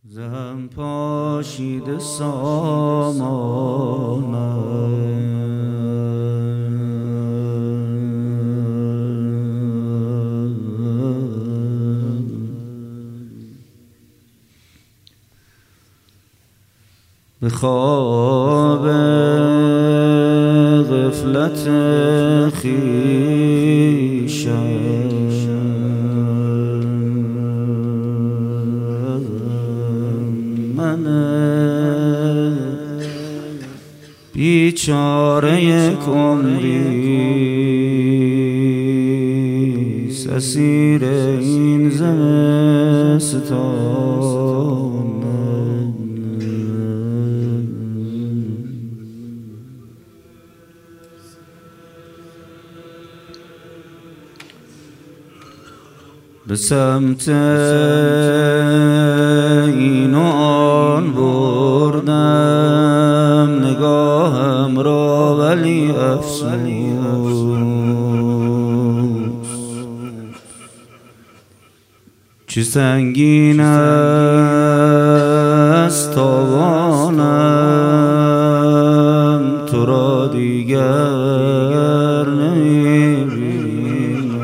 زهم پاشیده سامانم، به خواب غفلت خویشم من بیچاره یک عمری اسیر این زمستان، به سمت این و آن بردم نگاهم را، ولی افسوس چه سنگین است تاوانم، تو را دیگر نمی‌بینم.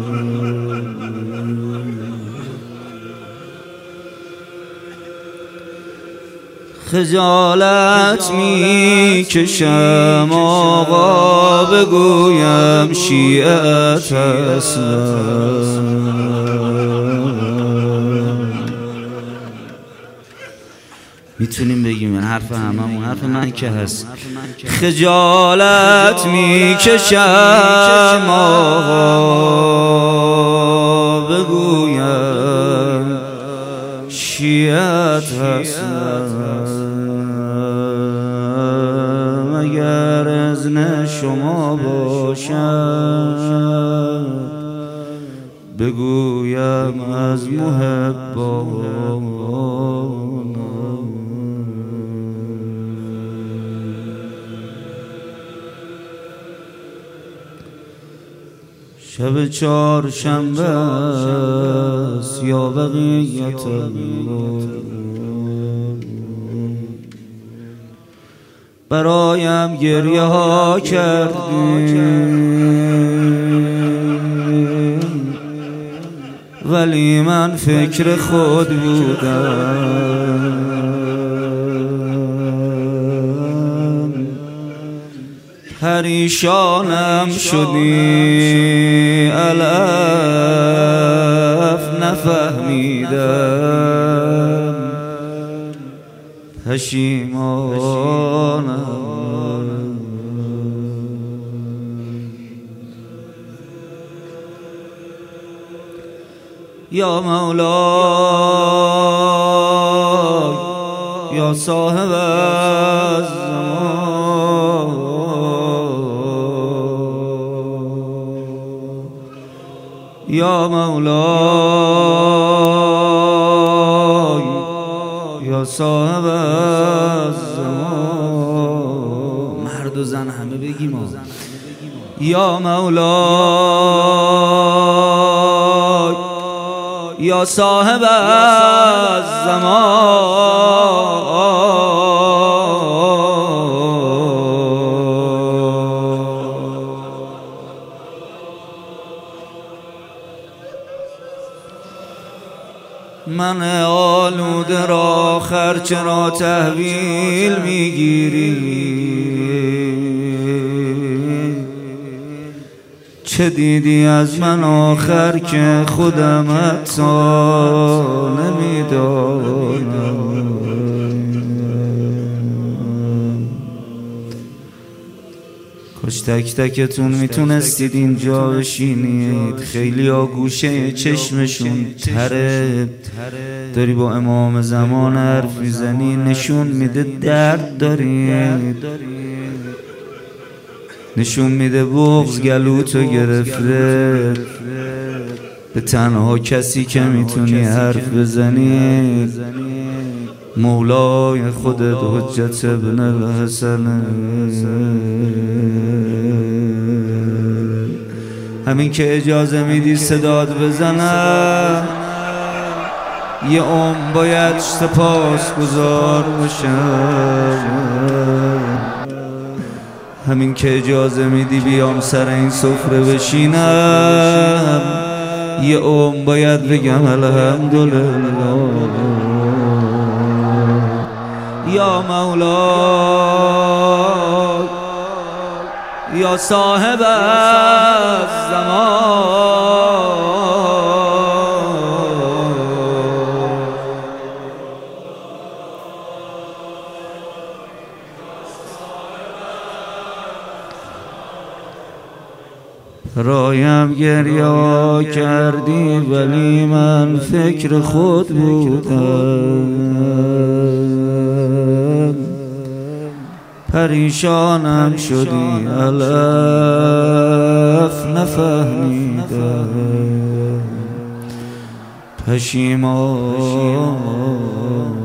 خجالت میکشم آقا بگویم شیعت هستم، میتونیم بگیم این حرف هممون حرف من که هست. خجالت میکشم آقا بگویم شیعت هستم، اگر اذن شما باشد بگویم از محبانم. شب چهارشنبه است یا بقیت برایم گریه ها کردی، ولی من فکر خود بودم. پریشانم شدی الف نفهمیدم، پشیمانم. یا مولا یا صاحب الزمان، یا مولا یا صاحب الزمان. مرد و زن همه بگیم یا مولا یا صاحب الزمان. من آلوده را خرچه را تحویل میگیری، چه دیدی از من آخر که خودم حتی نمیدانم. کاش تک تکتون میتونستید اینجا بشینید. خیلی ها گوشه چشمشون تره، داری با امام زمان حرف میزنی، نشون میده درد دارید، نشون میده بغض گلوتو گرفته. به تنها کسی که میتونی حرف بزنی مولای خودت حجت ابن الحسن. همین که اجازه میدی صدات بزنم یه باید سپاسگزار باشم، همین که اجازه میدی بیام سر این سفره بشینم. یه باید بگم الحمدلله. یا مولا یا صاحب الزمان، رایم گریا کردی ولی من فکر خود بودم، پریشانم شدی علف نفهمیدم، پشیمانم.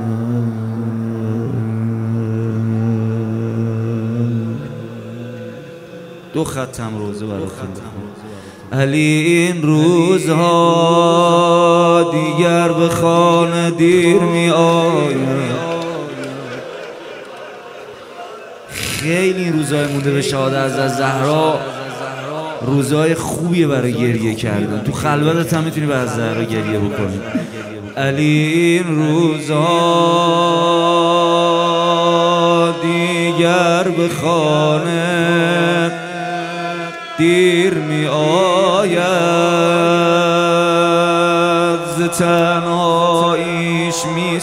دو ختم روزه برای خود علی این روزها دیگر به خانه دیر می آید. خیلی روزهای مونده به شهادت از زهرا، روزهای خوبیه برای گریه کردن. تو خلوتت هم میتونی برای زهرا گریه بکنی. علی این روزها دیگر به خانه دیر می آید، ز تنهاییش می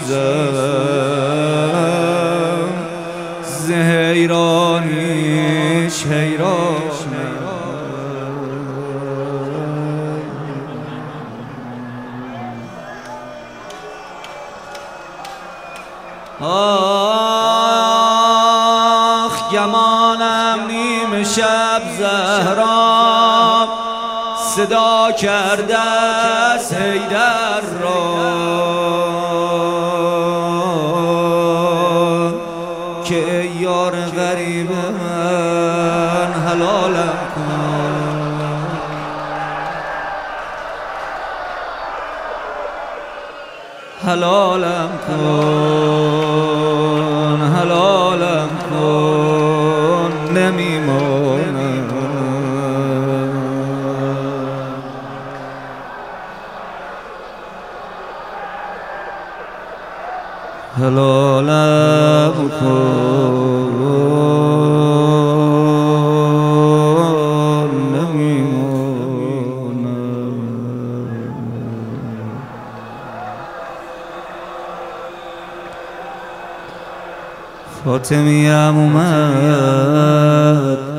سوزم، ز حیرانیش حیرانم. آخ گمانم نیم شب زهرا صدا کرده از حیدر را که ای یار غریب من حلالم کن، حلالم کن، حلالم کن، نمیمانم. حلالم کن، نمیمانم. فاطمیه‌ام اومد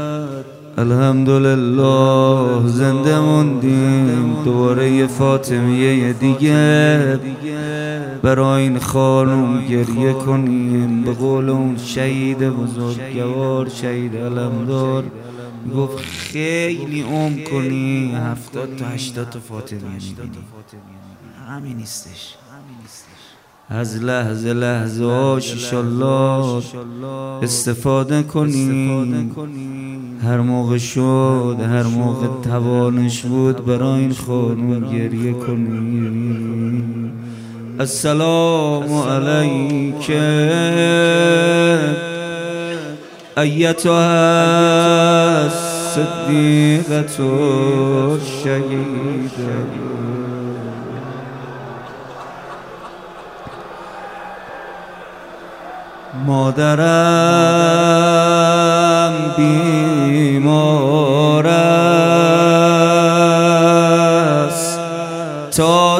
الحمدلله، زنده موندیم. دوباره یه فاطمیه دیگه برای این خانوم گریه کنیم. به قول اون شهید بزرگوار شهید علمدار گفت خیلی عمر کنی 70 تا 80 تا فاطمیه میبینی. همین نیستش. از لحظه لحظه هاش انشالله استفاده کنی. هر موقع شد، هر موقع توانش بود برای این خانوم گریه کنی. السلام علیک ایتها الصدیقة الشهیدة. مادرم بیمار است تا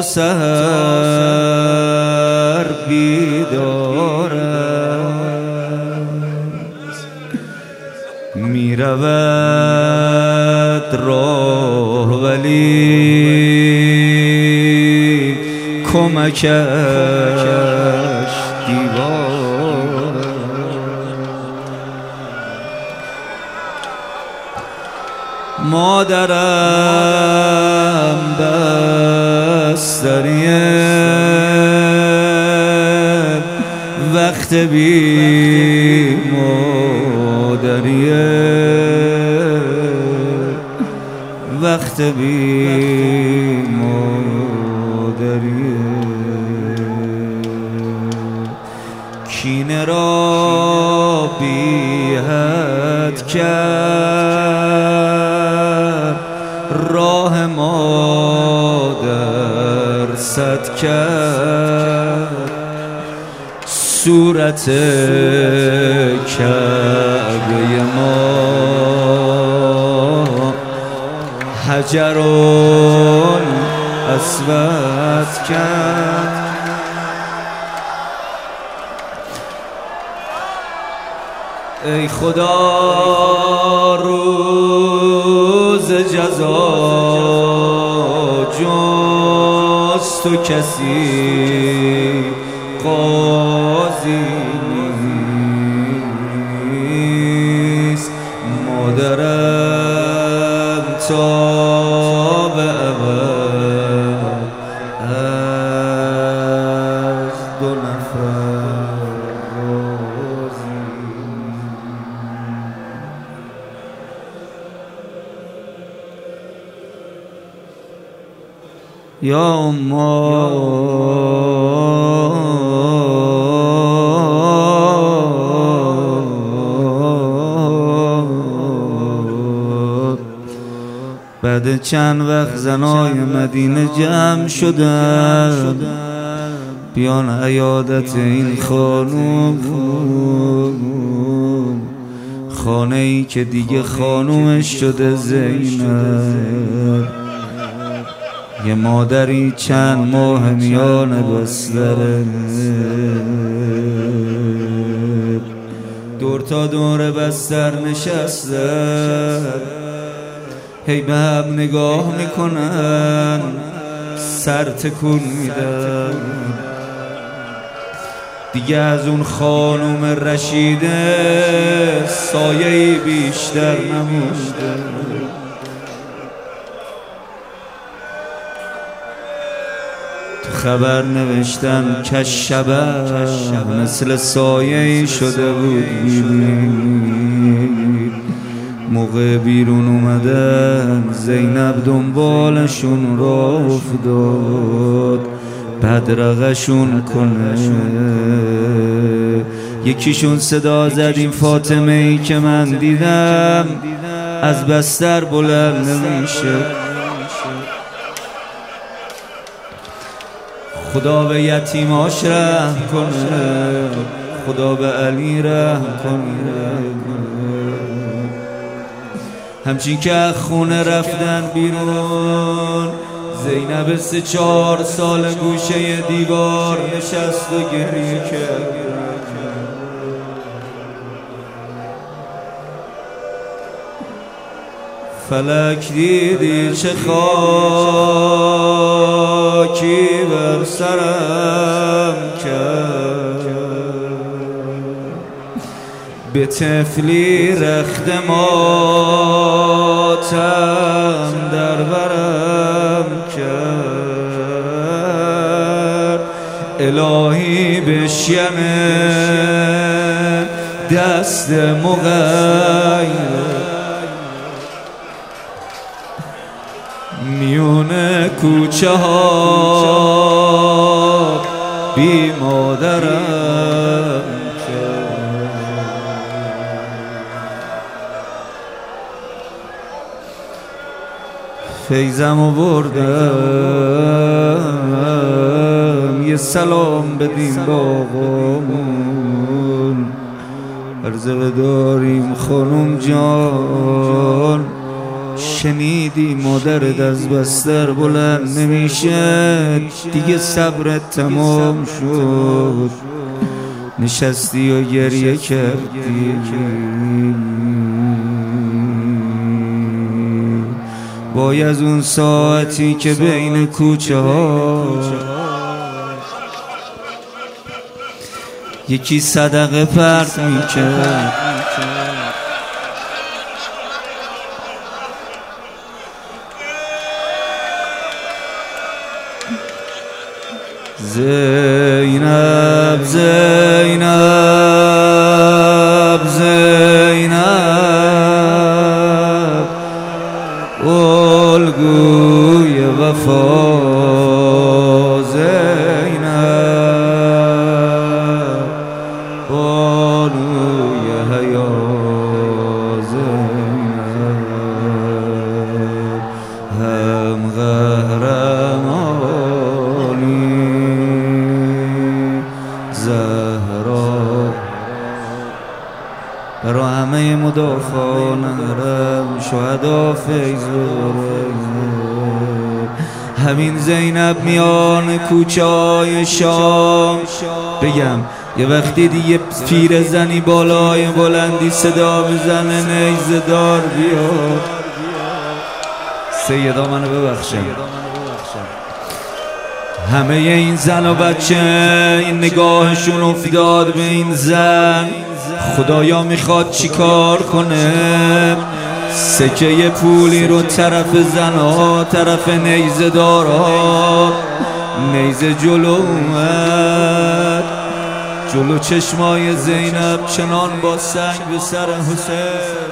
سحر بیدار است، می رود راه ولی کمکش دیوار. مادرم بستریه وقت بی مادریه، وقت بی مادریه. کینه را بی حد کرد، راه ما در صد کرد، صورت کعبه ما حجرون اسود کرد. ای خدا روز جزا جز تو کسی قاضی نیست، مادرم تا به ابد از دو نفر راضی. یا اما بعد چند وقت زنای مدینه جمع شدن بیان عیادت این خانوم، خانه ای که دیگه خانومش شده زینب، یه مادری چند ماه میان بستره، دور تا دور بستر نشسته، هی به هم نگاه میکنن، سر تکون میدن. دیگه از اون خانوم رشیده سایه‌ای بیشتر نمونده. خبر نوشتن که شبه مثل سایه‌ای شده بود. موقع بیرون اومدن زینب دنبالشون را افتاد بدرقشون کنه. یکیشون صدا زد این فاطمه ای که من دیدم از بستر بلند نمیشه. خدا به یتیماش رحم کنه، خدا به علی رحم کنه. همچین که خونه رفتن بیرون، زینب 3-4 سال گوشه دیوار نشست و گریه کرد. فلک دیدی چه خاکی بر سرم کرد، به طفلی رخت ماتم در برم کرد. الهی بشینه دست مغیر میون کوچه ها بی مادرم فیضمو بردم یه سلام بدیم با آقامون، عرضه بداریم خانم جان، شنیدی مادرت از بستر بلند نمیشه، دیگه صبرت تمام شد، نشستی و گریه کردی. وای از اون ساعتی که بین کوچه ها یکی صدقه پرت میکرد، زینب زینب زینب الگوی وفا، زینب همه مدافعان شهدا فیض همین زینب میان کوچه های شام. بگم یه وقتی دیگه پیر زنی بالای بلندی صدا بزنه نیزه دار بیاد. سیدا منو ببخشم. همه این زن و بچه این نگاهشون افتاد به این زن. خدایا میخواد چی کار کنه؟ سکه پولی رو طرف زنها، طرف نیزه دارا. نیزه جلو اومد، جلو چشمای زینب چنان با سنگ به سر حسین.